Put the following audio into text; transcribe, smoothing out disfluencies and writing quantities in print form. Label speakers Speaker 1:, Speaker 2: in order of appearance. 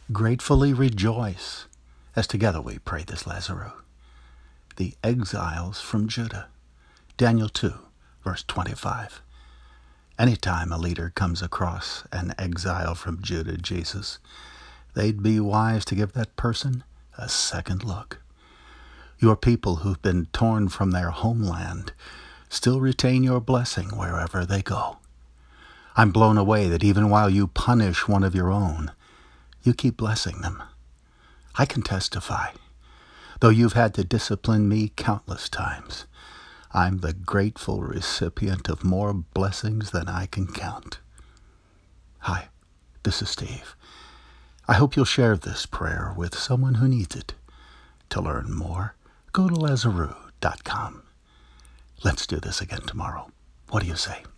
Speaker 1: gratefully rejoice as together we pray this Lazarus. The exiles from Judah. Daniel 2, verse 25. Anytime a leader comes across an exile from Judah, Jesus, they'd be wise to give that person a second look. Your people who've been torn from their homeland still retain your blessing wherever they go. I'm blown away that even while you punish one of your own, you keep blessing them. I can testify. Though you've had to discipline me countless times, I'm the grateful recipient of more blessings than I can count. Hi, this is Steve. I hope you'll share this prayer with someone who needs it. To learn more, go to Lazarus.com. Let's do this again tomorrow. What do you say?